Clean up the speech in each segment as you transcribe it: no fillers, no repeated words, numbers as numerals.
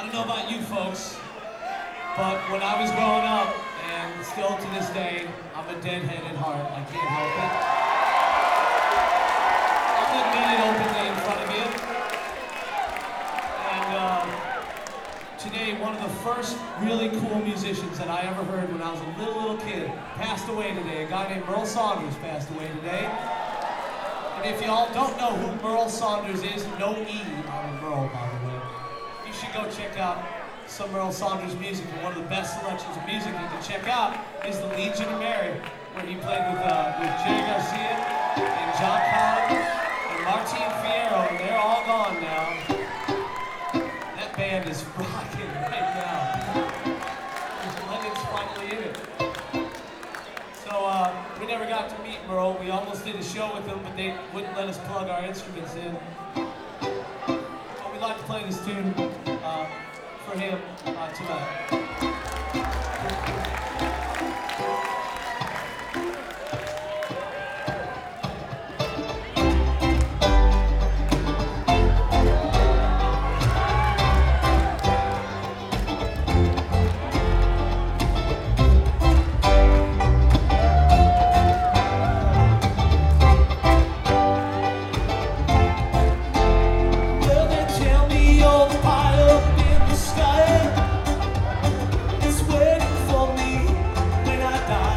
don't know about you folks, but when I was growing up, and still to this day, I'm a deadhead at heart. I can't help it. I'll admit it openly in front of you. And today, one of the first really cool musicians that I ever heard when I was a little kid passed away today. A guy named Merle Saunders passed away today. And if y'all don't know who Merle Saunders is, no E on Merle, by the way, you should go check out some Merle Saunders music. And one of the best selections of music you can check out is the Legion of Mary, where he played with Jerry Garcia and John Collins and Martine Fierro, and they're all gone now. That band is rocking right now. Lennon's finally in it. So we never got to meet Merle. We almost did a show with him, but they wouldn't let us plug our instruments in. But we'd like to play this tune for him tonight. It's waiting for me when I die.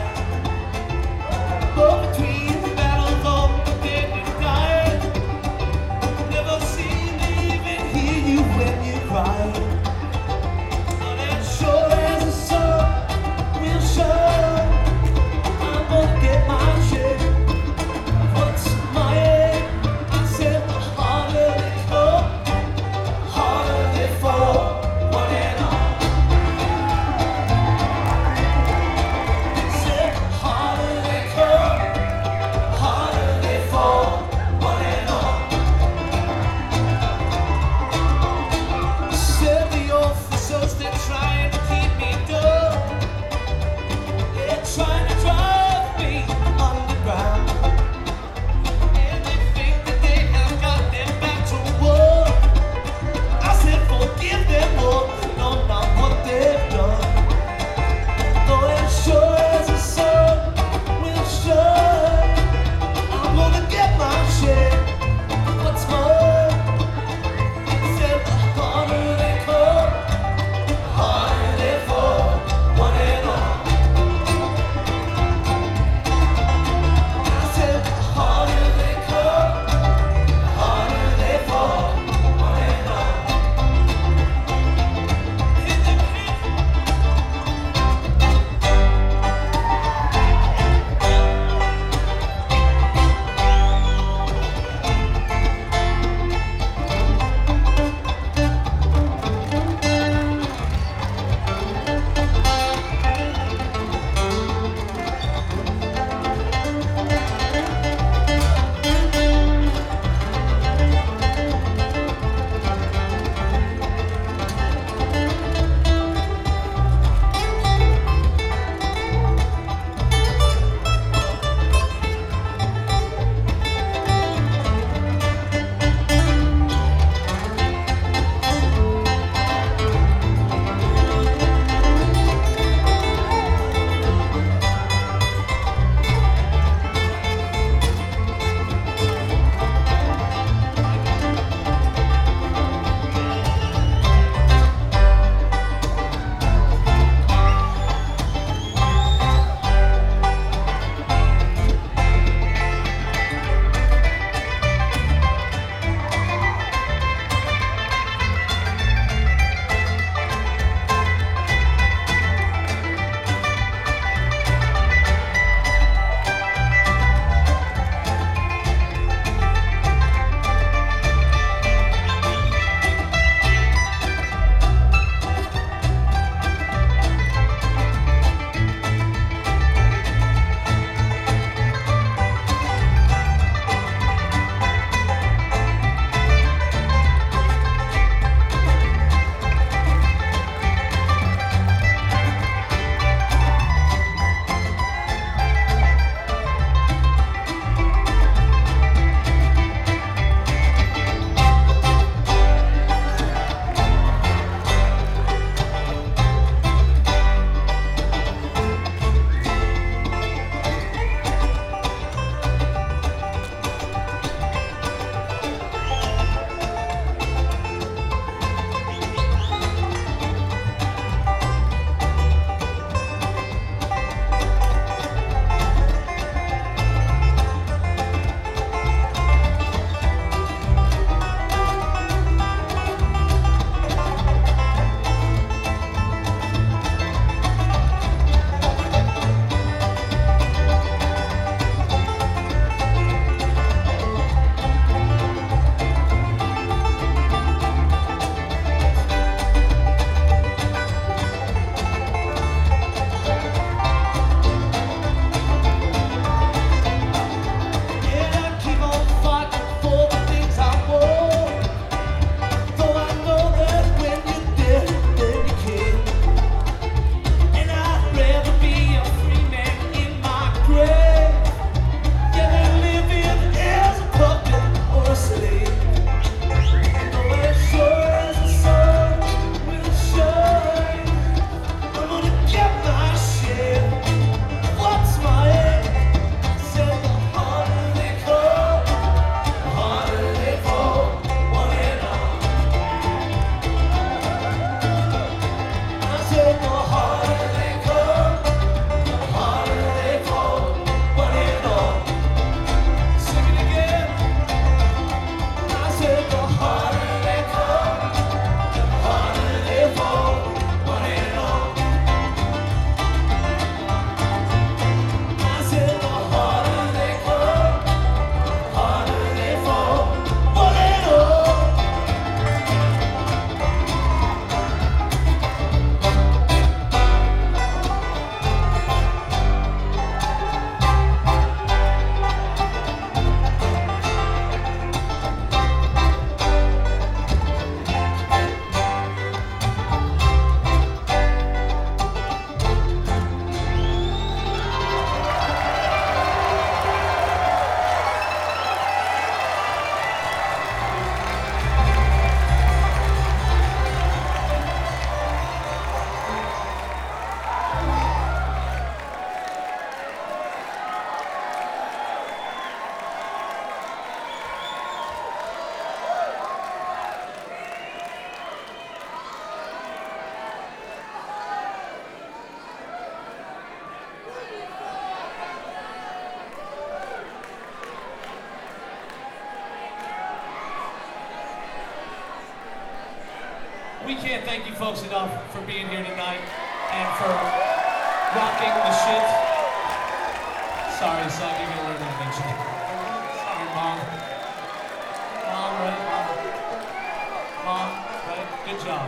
we can't thank you folks enough for being here tonight and for rocking the shit. Sorry, son, you're gonna learn that eventually. Sorry, Mom. Mom, right? Mom, right? Good job.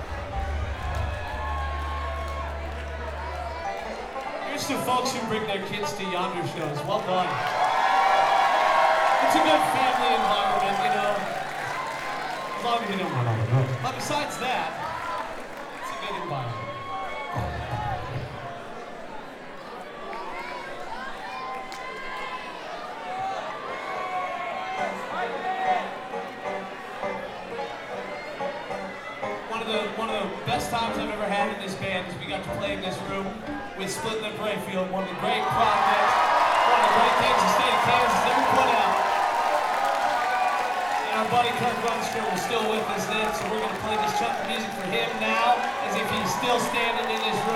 Here's to folks who bring their kids to Yonder shows. Well done. It's a good family environment, you know. As long as you don't run on the road. But besides that, it's a good environment. One of the best times I've ever had in this band is we got to play in this room with Split Lip Rayfield, one of the great projects, one of the great things the state of Kansas ever put out. And our buddy Kirk Rundstrom is still with us then, so we're going to play this chunk of music for him now, as if he's still standing in this room.